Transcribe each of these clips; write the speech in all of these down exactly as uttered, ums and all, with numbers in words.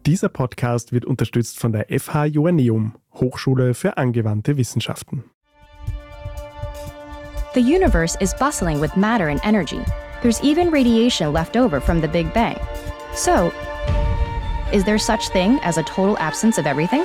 Dieser Podcast wird unterstützt von der F H Joanneum, Hochschule für angewandte Wissenschaften. The universe is bustling with matter and energy. There's even radiation left over from the Big Bang. So, is there such thing as a total absence of everything?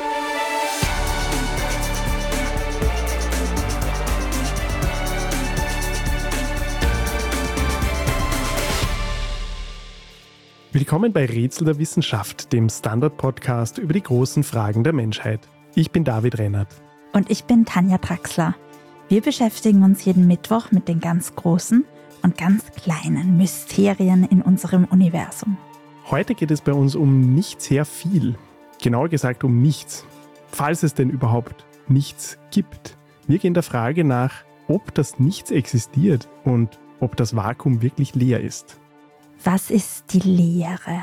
Willkommen bei Rätsel der Wissenschaft, dem Standard-Podcast über die großen Fragen der Menschheit. Ich bin David Rennert. Und ich bin Tanja Traxler. Wir beschäftigen uns jeden Mittwoch mit den ganz großen und ganz kleinen Mysterien in unserem Universum. Heute geht es bei uns um nicht sehr viel. Genauer gesagt um nichts. Falls es denn überhaupt nichts gibt. Wir gehen der Frage nach, ob das Nichts existiert und ob das Vakuum wirklich leer ist. Was ist die Leere?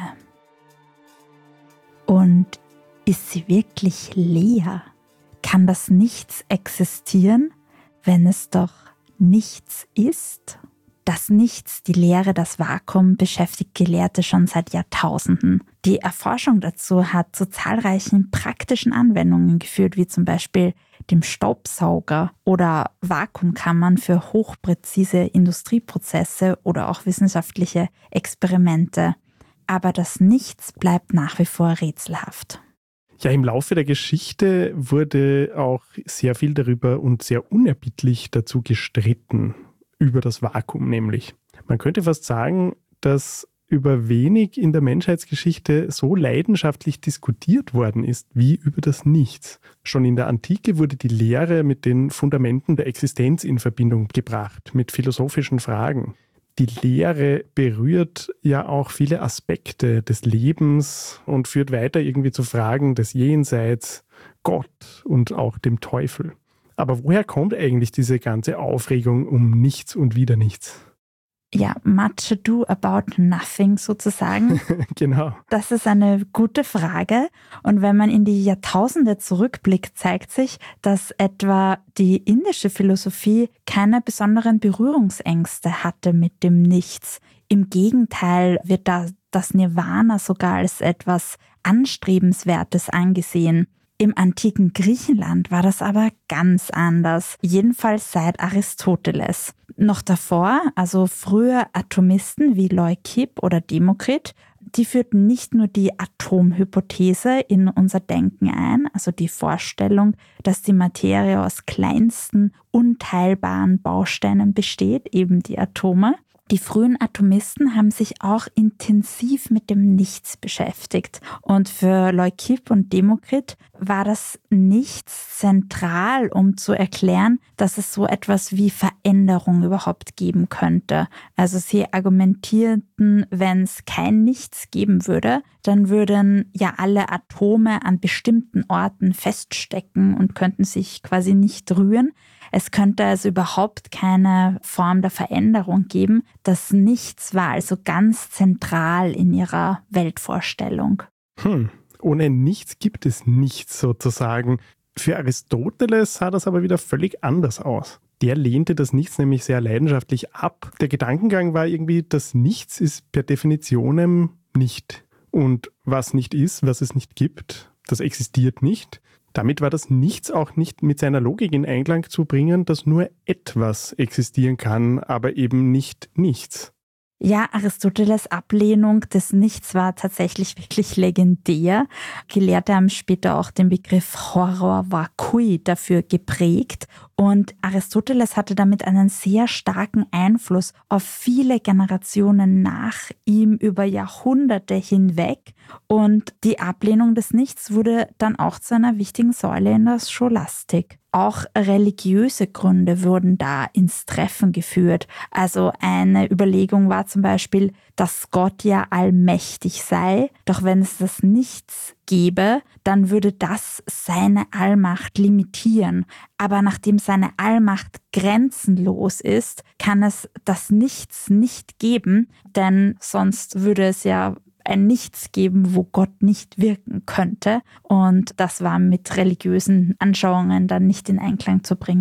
Und ist sie wirklich leer? Kann das Nichts existieren, wenn es doch nichts ist? Das Nichts, die Leere, das Vakuum beschäftigt Gelehrte schon seit Jahrtausenden. Die Erforschung dazu hat zu zahlreichen praktischen Anwendungen geführt, wie zum Beispiel dem Staubsauger oder Vakuumkammern für hochpräzise Industrieprozesse oder auch wissenschaftliche Experimente. Aber das Nichts bleibt nach wie vor rätselhaft. Ja, im Laufe der Geschichte wurde auch sehr viel darüber und sehr unerbittlich dazu gestritten, über das Vakuum nämlich. Man könnte fast sagen, dass über wenig in der Menschheitsgeschichte so leidenschaftlich diskutiert worden ist wie über das Nichts. Schon in der Antike wurde die Lehre mit den Fundamenten der Existenz in Verbindung gebracht, mit philosophischen Fragen. Die Lehre berührt ja auch viele Aspekte des Lebens und führt weiter irgendwie zu Fragen des Jenseits, Gott und auch dem Teufel. Aber woher kommt eigentlich diese ganze Aufregung um nichts und wieder nichts? Ja, much ado about nothing sozusagen. Genau. Das ist eine gute Frage. Und wenn man in die Jahrtausende zurückblickt, zeigt sich, dass etwa die indische Philosophie keine besonderen Berührungsängste hatte mit dem Nichts. Im Gegenteil wird da das Nirvana sogar als etwas Anstrebenswertes angesehen. Im antiken Griechenland war das aber ganz anders, jedenfalls seit Aristoteles. Noch davor, also frühe Atomisten wie Leukipp oder Demokrit, die führten nicht nur die Atomhypothese in unser Denken ein, also die Vorstellung, dass die Materie aus kleinsten, unteilbaren Bausteinen besteht, eben die Atome. Die frühen Atomisten haben sich auch intensiv mit dem Nichts beschäftigt. Und für Leukipp und Demokrit war das Nichts zentral, um zu erklären, dass es so etwas wie Veränderung überhaupt geben könnte. Also sie argumentierten, wenn es kein Nichts geben würde, dann würden ja alle Atome an bestimmten Orten feststecken und könnten sich quasi nicht rühren. Es könnte also überhaupt keine Form der Veränderung geben. Das Nichts war also ganz zentral in ihrer Weltvorstellung. Hm, ohne Nichts gibt es nichts sozusagen. Für Aristoteles sah das aber wieder völlig anders aus. Der lehnte das Nichts nämlich sehr leidenschaftlich ab. Der Gedankengang war irgendwie, das Nichts ist per Definition nicht. Und was nicht ist, was es nicht gibt, das existiert nicht. Damit war das Nichts auch nicht mit seiner Logik in Einklang zu bringen, dass nur etwas existieren kann, aber eben nicht nichts. Ja, Aristoteles' Ablehnung des Nichts war tatsächlich wirklich legendär. Gelehrte haben später auch den Begriff Horror vacui dafür geprägt. Und Aristoteles hatte damit einen sehr starken Einfluss auf viele Generationen nach ihm über Jahrhunderte hinweg. Und die Ablehnung des Nichts wurde dann auch zu einer wichtigen Säule in der Scholastik. Auch religiöse Gründe wurden da ins Treffen geführt. Also eine Überlegung war zum Beispiel, dass Gott ja allmächtig sei, doch wenn es das Nichts gäbe, dann würde das seine Allmacht limitieren. Aber nachdem seine Allmacht grenzenlos ist, kann es das Nichts nicht geben, denn sonst würde es ja ein Nichts geben, wo Gott nicht wirken könnte. Und das war mit religiösen Anschauungen dann nicht in Einklang zu bringen.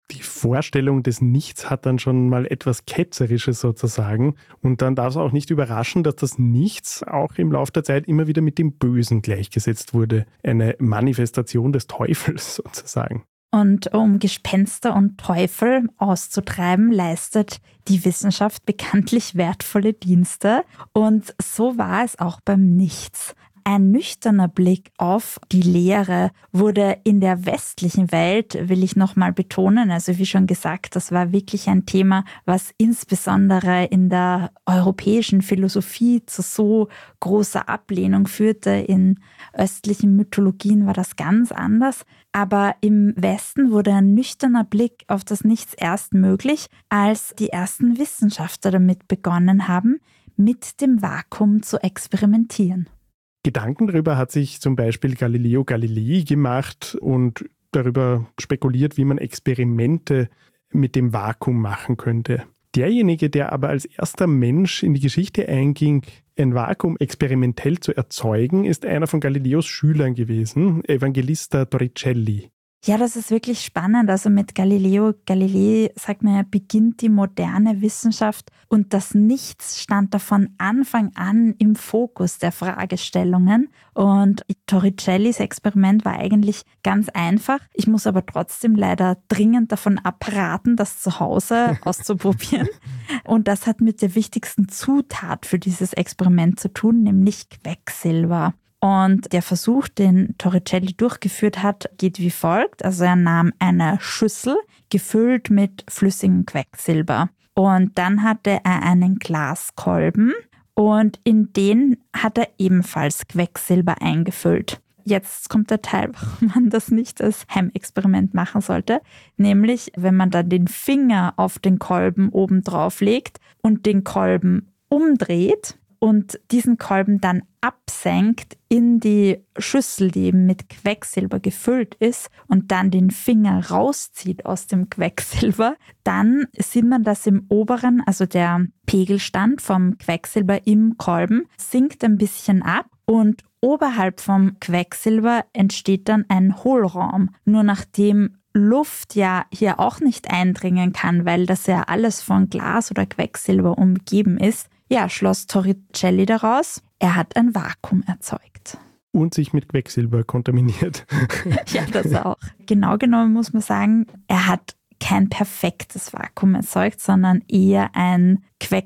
Die Vorstellung des Nichts hat dann schon mal etwas Ketzerisches sozusagen. Und dann darf es auch nicht überraschen, dass das Nichts auch im Laufe der Zeit immer wieder mit dem Bösen gleichgesetzt wurde. Eine Manifestation des Teufels sozusagen. Und um Gespenster und Teufel auszutreiben, leistet die Wissenschaft bekanntlich wertvolle Dienste. Und so war es auch beim Nichts. Ein nüchterner Blick auf die Lehre wurde in der westlichen Welt, will ich nochmal betonen, also wie schon gesagt, das war wirklich ein Thema, was insbesondere in der europäischen Philosophie zu so großer Ablehnung führte. In östlichen Mythologien war das ganz anders. Aber im Westen wurde ein nüchterner Blick auf das Nichts erst möglich, als die ersten Wissenschaftler damit begonnen haben, mit dem Vakuum zu experimentieren. Gedanken darüber hat sich zum Beispiel Galileo Galilei gemacht und darüber spekuliert, wie man Experimente mit dem Vakuum machen könnte. Derjenige, der aber als erster Mensch in die Geschichte einging, ein Vakuum experimentell zu erzeugen, ist einer von Galileos Schülern gewesen, Evangelista Torricelli. Ja, das ist wirklich spannend. Also mit Galileo Galilei, sagt man ja, beginnt die moderne Wissenschaft und das Nichts stand da von Anfang an im Fokus der Fragestellungen. Und Torricellis Experiment war eigentlich ganz einfach. Ich muss aber trotzdem leider dringend davon abraten, das zu Hause auszuprobieren. Und das hat mit der wichtigsten Zutat für dieses Experiment zu tun, nämlich Quecksilber. Und der Versuch, den Torricelli durchgeführt hat, geht wie folgt. Also er nahm eine Schüssel, gefüllt mit flüssigem Quecksilber. Und dann hatte er einen Glaskolben und in den hat er ebenfalls Quecksilber eingefüllt. Jetzt kommt der Teil, warum man das nicht als Heimexperiment machen sollte. Nämlich, wenn man dann den Finger auf den Kolben oben drauf legt und den Kolben umdreht, und diesen Kolben dann absenkt in die Schüssel, die eben mit Quecksilber gefüllt ist und dann den Finger rauszieht aus dem Quecksilber, dann sieht man, dass im oberen, also der Pegelstand vom Quecksilber im Kolben, sinkt ein bisschen ab und oberhalb vom Quecksilber entsteht dann ein Hohlraum. Nur nachdem Luft ja hier auch nicht eindringen kann, weil das ja alles von Glas oder Quecksilber umgeben ist, ja, schloss Torricelli daraus, er hat ein Vakuum erzeugt. Und sich mit Quecksilber kontaminiert. Ja, das auch. Genau genommen muss man sagen, er hat kein perfektes Vakuum erzeugt, sondern eher ein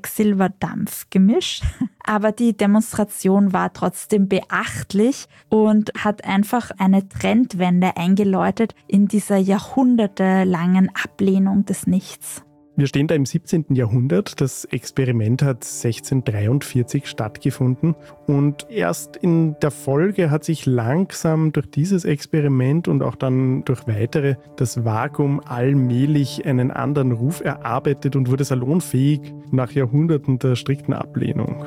Quecksilberdampfgemisch. Aber die Demonstration war trotzdem beachtlich und hat einfach eine Trendwende eingeläutet in dieser jahrhundertelangen Ablehnung des Nichts. Wir stehen da im siebzehnten Jahrhundert. Das Experiment hat sechzehnhundertdreiundvierzig stattgefunden und erst in der Folge hat sich langsam durch dieses Experiment und auch dann durch weitere das Vakuum allmählich einen anderen Ruf erarbeitet und wurde salonfähig nach Jahrhunderten der strikten Ablehnung.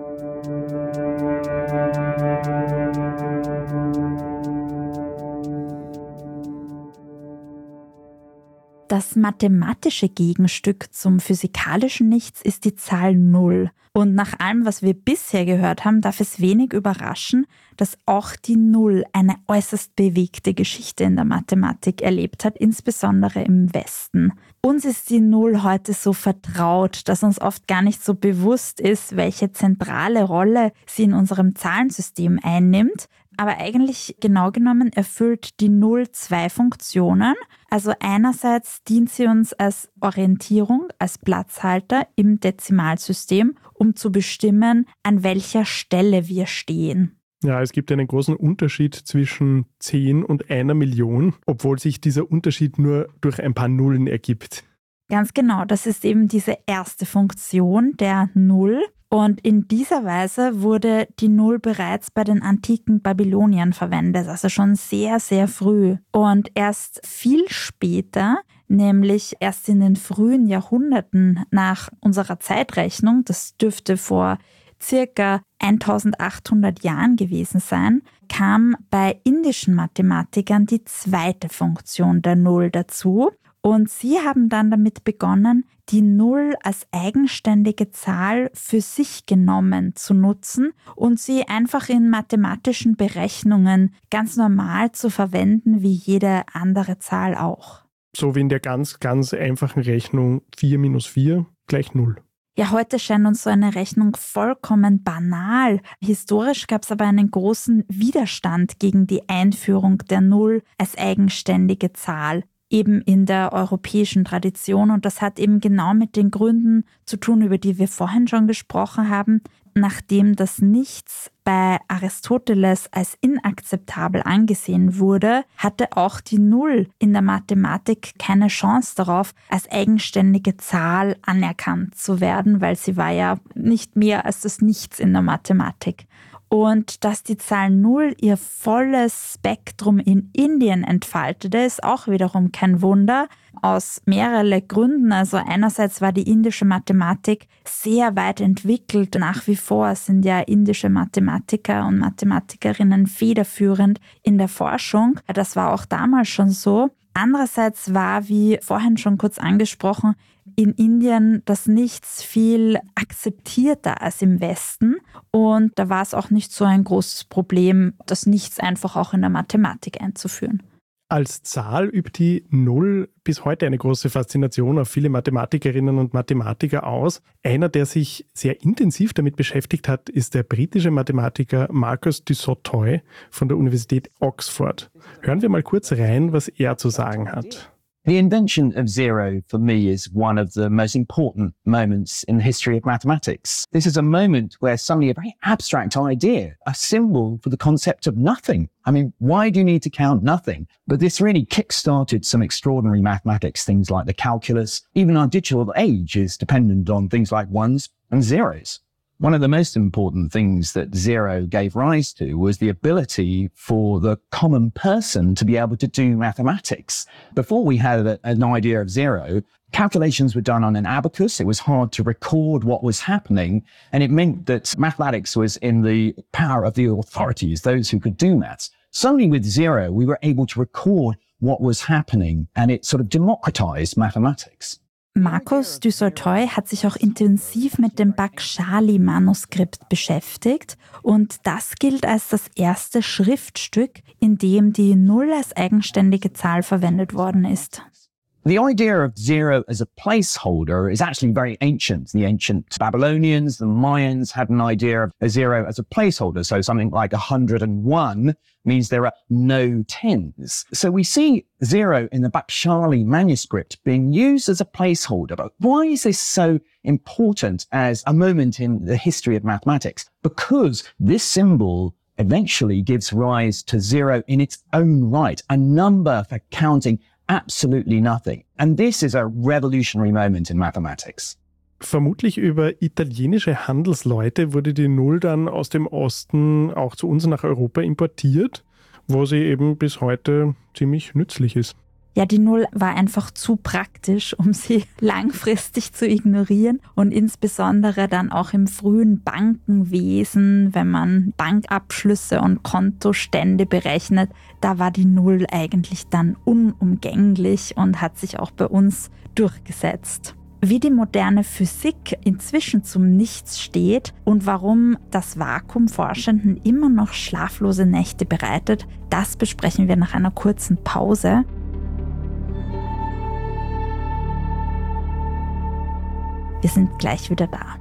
Das mathematische Gegenstück zum physikalischen Nichts ist die Zahl Null. Und nach allem, was wir bisher gehört haben, darf es wenig überraschen, dass auch die Null eine äußerst bewegte Geschichte in der Mathematik erlebt hat, insbesondere im Westen. Uns ist die Null heute so vertraut, dass uns oft gar nicht so bewusst ist, welche zentrale Rolle sie in unserem Zahlensystem einnimmt. Aber eigentlich genau genommen erfüllt die Null zwei Funktionen. Also einerseits dient sie uns als Orientierung, als Platzhalter im Dezimalsystem, um zu bestimmen, an welcher Stelle wir stehen. Ja, es gibt einen großen Unterschied zwischen zehn und einer Million, obwohl sich dieser Unterschied nur durch ein paar Nullen ergibt. Ganz genau, das ist eben diese erste Funktion der Null. Und in dieser Weise wurde die Null bereits bei den antiken Babyloniern verwendet, also schon sehr, sehr früh. Und erst viel später, nämlich erst in den frühen Jahrhunderten nach unserer Zeitrechnung, das dürfte vor circa eintausendachthundert Jahren gewesen sein, kam bei indischen Mathematikern die zweite Funktion der Null dazu. Und sie haben dann damit begonnen, die Null als eigenständige Zahl für sich genommen zu nutzen und sie einfach in mathematischen Berechnungen ganz normal zu verwenden, wie jede andere Zahl auch. so wie in der ganz, ganz einfachen Rechnung vier minus vier gleich null. Ja, heute scheint uns so eine Rechnung vollkommen banal. Historisch gab es aber einen großen Widerstand gegen die Einführung der Null als eigenständige Zahl, eben in der europäischen Tradition. Und das hat eben genau mit den Gründen zu tun, über die wir vorhin schon gesprochen haben. Nachdem das Nichts bei Aristoteles als inakzeptabel angesehen wurde, hatte auch die Null in der Mathematik keine Chance darauf, als eigenständige Zahl anerkannt zu werden, weil sie war ja nicht mehr als das Nichts in der Mathematik. Und dass die Zahl Null ihr volles Spektrum in Indien entfaltete, ist auch wiederum kein Wunder, aus mehreren Gründen. Also einerseits war die indische Mathematik sehr weit entwickelt. Nach wie vor sind ja indische Mathematiker und Mathematikerinnen federführend in der Forschung. Das war auch damals schon so. Andererseits war, wie vorhin schon kurz angesprochen, in Indien das Nichts viel akzeptierter als im Westen. Und da war es auch nicht so ein großes Problem, das Nichts einfach auch in der Mathematik einzuführen. Als Zahl übt die Null bis heute eine große Faszination auf viele Mathematikerinnen und Mathematiker aus. Einer, der sich sehr intensiv damit beschäftigt hat, ist der britische Mathematiker Marcus du Sautoy von der Universität Oxford. Hören wir mal kurz rein, was er zu sagen hat. The invention of zero for me is one of the most important moments in the history of mathematics. This is a moment where suddenly a very abstract idea, a symbol for the concept of nothing. I mean, why do you need to count nothing? But this really kick-started some extraordinary mathematics, things like the calculus. Even our digital age is dependent on things like ones and zeros. One of the most important things that zero gave rise to was the ability for the common person to be able to do mathematics. Before we had a, an idea of zero, calculations were done on an abacus. It was hard to record what was happening, and it meant that mathematics was in the power of the authorities, those who could do maths. Suddenly with zero, we were able to record what was happening, and it sort of democratized mathematics. Marcus du Sautoy hat sich auch intensiv mit dem Bakshali-Manuskript beschäftigt und das gilt als das erste Schriftstück, in dem die Null als eigenständige Zahl verwendet worden ist. The idea of zero as a placeholder is actually very ancient. The ancient Babylonians, the Mayans had an idea of a zero as a placeholder. So something like one hundred one means there are no tens. So we see zero in the Bakshali manuscript being used as a placeholder. But why is this so important as a moment in the history of mathematics? Because this symbol eventually gives rise to zero in its own right, a number for counting absolutely nothing. And this is a revolutionary moment in mathematics. Vermutlich über italienische Handelsleute wurde die Null dann aus dem Osten auch zu uns nach Europa importiert, wo sie eben bis heute ziemlich nützlich ist. Ja, die Null war einfach zu praktisch, um sie langfristig zu ignorieren und insbesondere dann auch im frühen Bankenwesen, wenn man Bankabschlüsse und Kontostände berechnet, da war die Null eigentlich dann unumgänglich und hat sich auch bei uns durchgesetzt. Wie die moderne Physik inzwischen zum Nichts steht und warum das Vakuumforschenden immer noch schlaflose Nächte bereitet, das besprechen wir nach einer kurzen Pause. Wir sind gleich wieder da.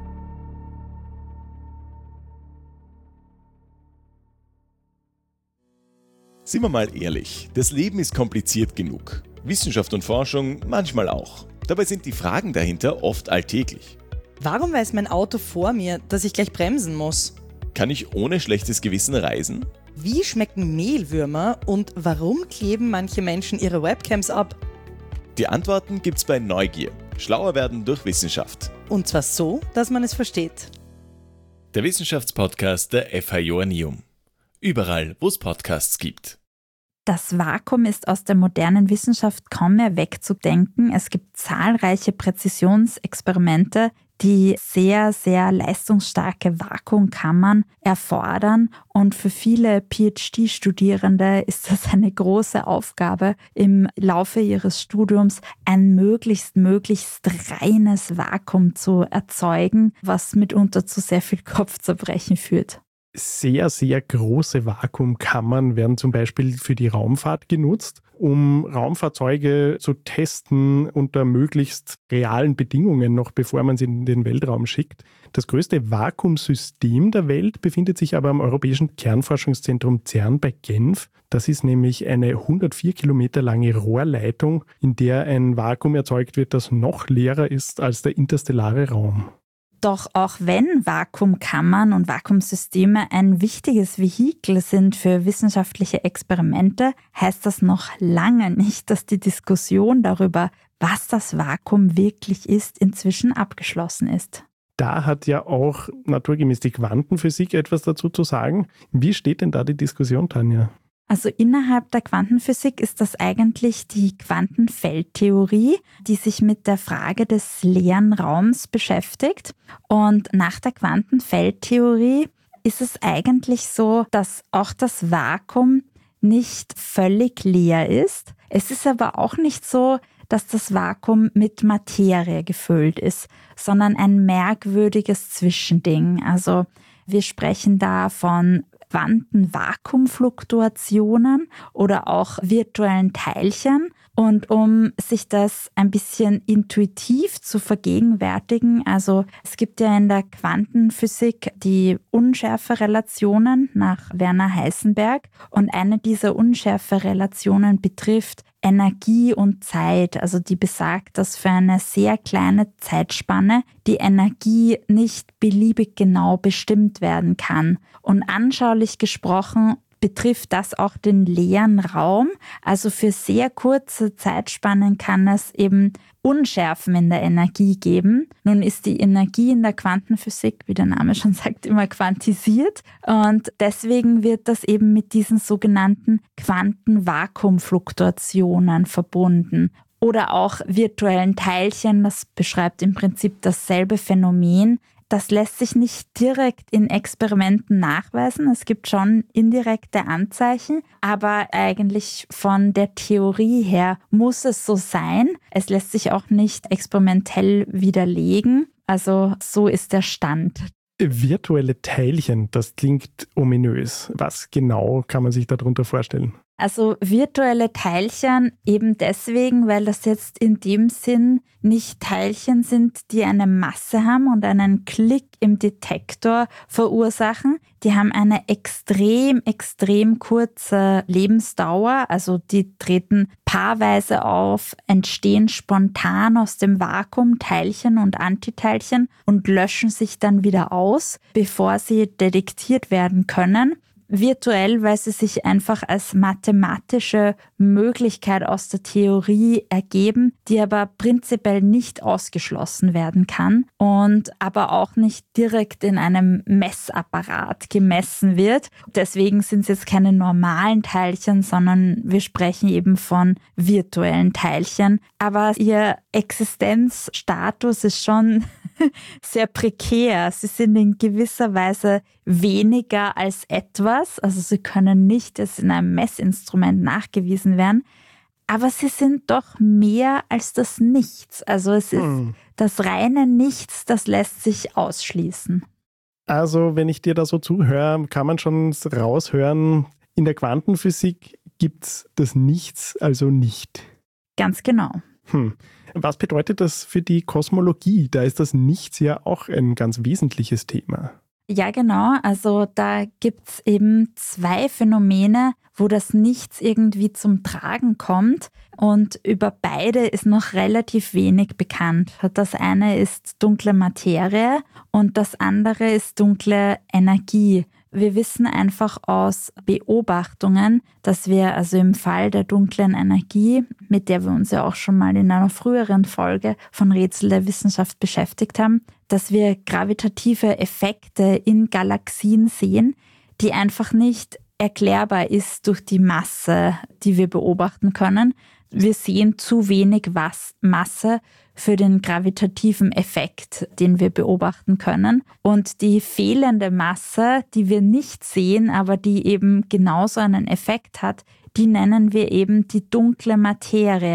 Sind wir mal ehrlich, das Leben ist kompliziert genug. Wissenschaft und Forschung manchmal auch. Dabei sind die Fragen dahinter oft alltäglich. Warum weiß mein Auto vor mir, dass ich gleich bremsen muss? Kann ich ohne schlechtes Gewissen reisen? Wie schmecken Mehlwürmer und warum kleben manche Menschen ihre Webcams ab? Die Antworten gibt's bei Neugier. Schlauer werden durch Wissenschaft. Und zwar so, dass man es versteht. Der Wissenschaftspodcast der F H Joanneum. Überall, wo es Podcasts gibt. Das Vakuum ist aus der modernen Wissenschaft kaum mehr wegzudenken. Es gibt zahlreiche Präzisionsexperimente, die sehr, sehr leistungsstarke Vakuumkammern erfordern. Und für viele P H D-Studierende ist das eine große Aufgabe, im Laufe ihres Studiums ein möglichst, möglichst reines Vakuum zu erzeugen, was mitunter zu sehr viel Kopfzerbrechen führt. Sehr, sehr große Vakuumkammern werden zum Beispiel für die Raumfahrt genutzt um Raumfahrzeuge zu testen unter möglichst realen Bedingungen, noch bevor man sie in den Weltraum schickt. Das größte Vakuumsystem der Welt befindet sich aber am Europäischen Kernforschungszentrum CERN bei Genf. Das ist nämlich eine hundertvier Kilometer lange Rohrleitung, in der ein Vakuum erzeugt wird, das noch leerer ist als der interstellare Raum. Doch auch wenn Vakuumkammern und Vakuumsysteme ein wichtiges Vehikel sind für wissenschaftliche Experimente, heißt das noch lange nicht, dass die Diskussion darüber, was das Vakuum wirklich ist, inzwischen abgeschlossen ist. Da hat ja auch naturgemäß die Quantenphysik etwas dazu zu sagen. Wie steht denn da die Diskussion, Tanja? Also innerhalb der Quantenphysik ist das eigentlich die Quantenfeldtheorie, die sich mit der Frage des leeren Raums beschäftigt. Und nach der Quantenfeldtheorie ist es eigentlich so, dass auch das Vakuum nicht völlig leer ist. Es ist aber auch nicht so, dass das Vakuum mit Materie gefüllt ist, sondern ein merkwürdiges Zwischending. Also wir sprechen da von Quantenvakuumfluktuationen oder auch virtuellen Teilchen. Und um sich das ein bisschen intuitiv zu vergegenwärtigen, also es gibt ja in der Quantenphysik die Unschärferelationen nach Werner Heisenberg und eine dieser Unschärferelationen betrifft Energie und Zeit, also die besagt, dass für eine sehr kleine Zeitspanne die Energie nicht beliebig genau bestimmt werden kann. Und anschaulich gesprochen betrifft das auch den leeren Raum. Also für sehr kurze Zeitspannen kann es eben Unschärfen in der Energie geben. Nun ist die Energie in der Quantenphysik, wie der Name schon sagt, immer quantisiert. Und deswegen wird das eben mit diesen sogenannten Quantenvakuumfluktuationen verbunden. Oder auch virtuellen Teilchen, das beschreibt im Prinzip dasselbe Phänomen. Das lässt sich nicht direkt in Experimenten nachweisen. Es gibt schon indirekte Anzeichen, aber eigentlich von der Theorie her muss es so sein. Es lässt sich auch nicht experimentell widerlegen. Also so ist der Stand. Virtuelle Teilchen, das klingt ominös. Was genau kann man sich darunter vorstellen? Also virtuelle Teilchen eben deswegen, weil das jetzt in dem Sinn nicht Teilchen sind, die eine Masse haben und einen Klick im Detektor verursachen. Die haben eine extrem, extrem kurze Lebensdauer. Also die treten paarweise auf, entstehen spontan aus dem Vakuum Teilchen und Antiteilchen und löschen sich dann wieder aus, bevor sie detektiert werden können. Virtuell, weil sie sich einfach als mathematische Möglichkeit aus der Theorie ergeben, die aber prinzipiell nicht ausgeschlossen werden kann und aber auch nicht direkt in einem Messapparat gemessen wird. Deswegen sind es jetzt keine normalen Teilchen, sondern wir sprechen eben von virtuellen Teilchen. Aber ihr Existenzstatus ist schon sehr prekär. Sie sind in gewisser Weise weniger als etwas, also sie können nicht als in einem Messinstrument nachgewiesen werden, aber sie sind doch mehr als das Nichts. Also es ist hm. das reine Nichts, das lässt sich ausschließen. Also wenn ich dir da so zuhöre, kann man schon raushören, in der Quantenphysik gibt es das Nichts also nicht. Ganz genau. Hm. Was bedeutet das für die Kosmologie? Da ist das Nichts ja auch ein ganz wesentliches Thema. Ja, genau. Also da gibt es eben zwei Phänomene, wo das Nichts irgendwie zum Tragen kommt. Und über beide ist noch relativ wenig bekannt. Das eine ist dunkle Materie und das andere ist dunkle Energie. Wir wissen einfach aus Beobachtungen, dass wir also im Fall der dunklen Energie, mit der wir uns ja auch schon mal in einer früheren Folge von Rätsel der Wissenschaft beschäftigt haben, dass wir gravitative Effekte in Galaxien sehen, die einfach nicht erklärbar ist durch die Masse, die wir beobachten können. Wir sehen zu wenig Was- Masse für den gravitativen Effekt, den wir beobachten können. Und die fehlende Masse, die wir nicht sehen, aber die eben genauso einen Effekt hat, die nennen wir eben die dunkle Materie.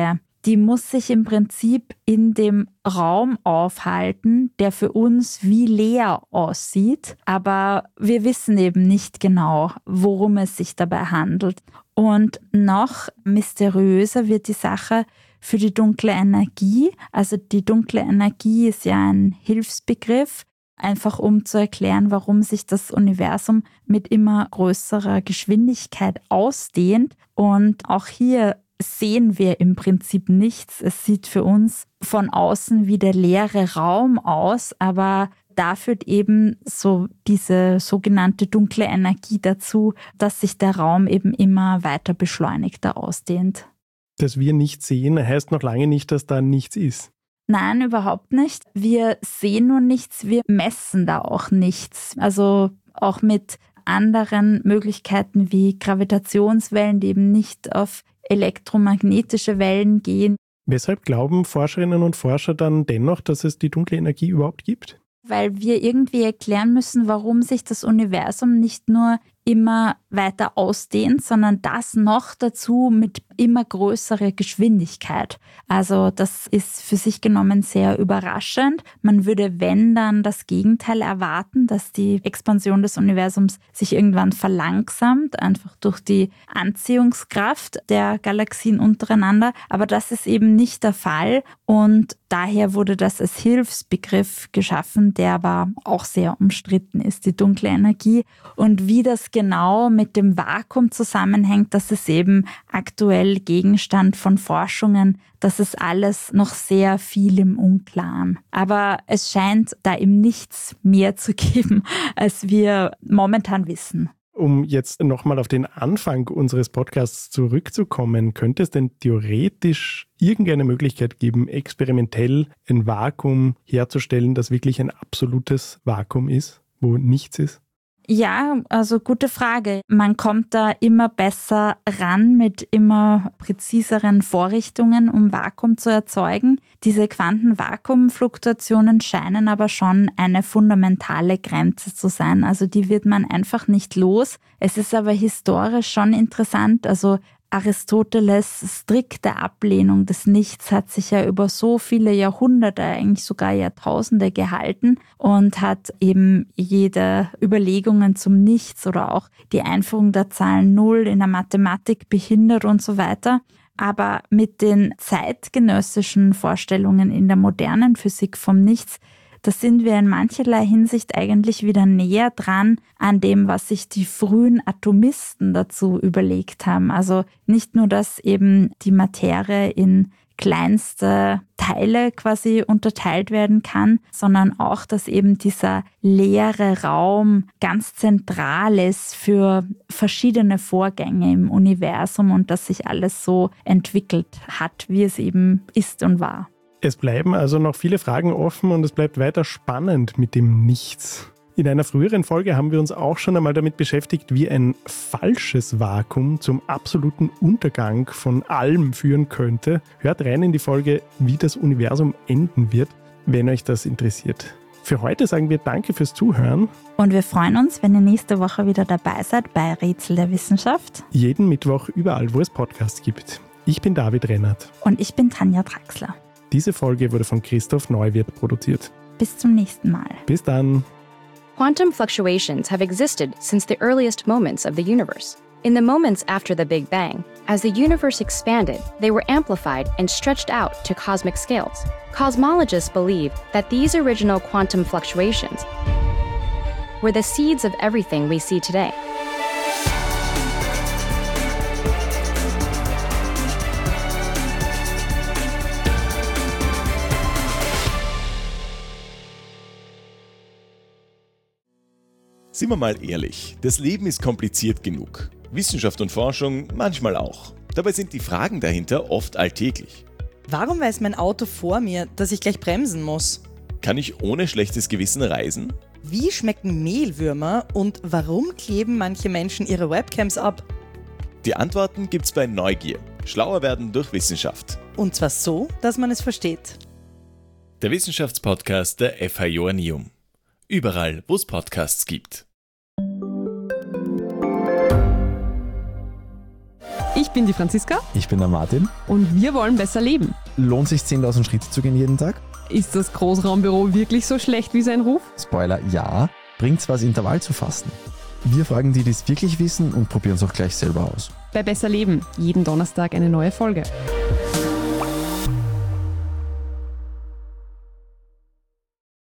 die muss sich im Prinzip in dem Raum aufhalten, der für uns wie leer aussieht, aber wir wissen eben nicht genau, worum es sich dabei handelt. Und noch mysteriöser wird die Sache für die dunkle Energie. Also die dunkle Energie ist ja ein Hilfsbegriff, einfach um zu erklären, warum sich das Universum mit immer größerer Geschwindigkeit ausdehnt. Und auch hier sehen wir im Prinzip nichts. Es sieht für uns von außen wie der leere Raum aus, aber da führt eben so diese sogenannte dunkle Energie dazu, dass sich der Raum eben immer weiter beschleunigter ausdehnt. Dass wir nichts sehen, heißt noch lange nicht, dass da nichts ist. Nein, überhaupt nicht. Wir sehen nur nichts, wir messen da auch nichts. Also auch mit anderen Möglichkeiten wie Gravitationswellen, die eben nicht auf elektromagnetische Wellen gehen. Weshalb glauben Forscherinnen und Forscher dann dennoch, dass es die dunkle Energie überhaupt gibt? Weil wir irgendwie erklären müssen, warum sich das Universum nicht nur immer weiter ausdehnt, sondern das noch dazu mit immer größerer Geschwindigkeit. Also das ist für sich genommen sehr überraschend. Man würde, wenn, dann das Gegenteil erwarten, dass die Expansion des Universums sich irgendwann verlangsamt, einfach durch die Anziehungskraft der Galaxien untereinander. Aber das ist eben nicht der Fall und daher wurde das als Hilfsbegriff geschaffen, der aber auch sehr umstritten ist, die dunkle Energie. Und wie das genau mit dem Vakuum zusammenhängt, das ist eben aktuell Gegenstand von Forschungen. Das ist alles noch sehr viel im Unklaren. Aber es scheint da eben nichts mehr zu geben, als wir momentan wissen. Um jetzt nochmal auf den Anfang unseres Podcasts zurückzukommen, könnte es denn theoretisch irgendeine Möglichkeit geben, experimentell ein Vakuum herzustellen, das wirklich ein absolutes Vakuum ist, wo nichts ist? Ja, also gute Frage. Man kommt da immer besser ran mit immer präziseren Vorrichtungen, um Vakuum zu erzeugen. Diese Quantenvakuumfluktuationen scheinen aber schon eine fundamentale Grenze zu sein. Also die wird man einfach nicht los. Es ist aber historisch schon interessant. Also Aristoteles' strikte Ablehnung des Nichts hat sich ja über so viele Jahrhunderte, eigentlich sogar Jahrtausende gehalten und hat eben jede Überlegungen zum Nichts oder auch die Einführung der Zahlen Null in der Mathematik behindert und so weiter. Aber mit den zeitgenössischen Vorstellungen in der modernen Physik vom Nichts, da sind wir in mancherlei Hinsicht eigentlich wieder näher dran an dem, was sich die frühen Atomisten dazu überlegt haben. Also nicht nur, dass eben die Materie in kleinste Teile quasi unterteilt werden kann, sondern auch, dass eben dieser leere Raum ganz zentral ist für verschiedene Vorgänge im Universum und dass sich alles so entwickelt hat, wie es eben ist und war. Es bleiben also noch viele Fragen offen und es bleibt weiter spannend mit dem Nichts. In einer früheren Folge haben wir uns auch schon einmal damit beschäftigt, wie ein falsches Vakuum zum absoluten Untergang von allem führen könnte. Hört rein in die Folge, wie das Universum enden wird, wenn euch das interessiert. Für heute sagen wir Danke fürs Zuhören. Und wir freuen uns, wenn ihr nächste Woche wieder dabei seid bei Rätsel der Wissenschaft. Jeden Mittwoch überall, wo es Podcasts gibt. Ich bin David Rennert. Und ich bin Tanja Draxler. Diese Folge wurde von Christoph Neuwirth produziert. Bis zum nächsten Mal. Bis dann. Quantum fluctuations have existed since the earliest moments of the universe. In the moments after the Big Bang, as the universe expanded, they were amplified and stretched out to cosmic scales. Cosmologists believe that these original quantum fluctuations were the seeds of everything we see today. Sind wir mal ehrlich, das Leben ist kompliziert genug. Wissenschaft und Forschung manchmal auch. Dabei sind die Fragen dahinter oft alltäglich. Warum weiß mein Auto vor mir, dass ich gleich bremsen muss? Kann ich ohne schlechtes Gewissen reisen? Wie schmecken Mehlwürmer und warum kleben manche Menschen ihre Webcams ab? Die Antworten gibt's bei Neugier. Schlauer werden durch Wissenschaft. Und zwar so, dass man es versteht. Der Wissenschaftspodcast der F H Joanneum. Überall, wo es Podcasts gibt. Ich bin die Franziska. Ich bin der Martin. Und wir wollen besser leben. Lohnt sich zehntausend Schritte zu gehen jeden Tag? Ist das Großraumbüro wirklich so schlecht wie sein Ruf? Spoiler, ja. Bringt's was, Intervall zu fasten? Wir fragen die, die es wirklich wissen und probieren es auch gleich selber aus. Bei Besser Leben, jeden Donnerstag eine neue Folge.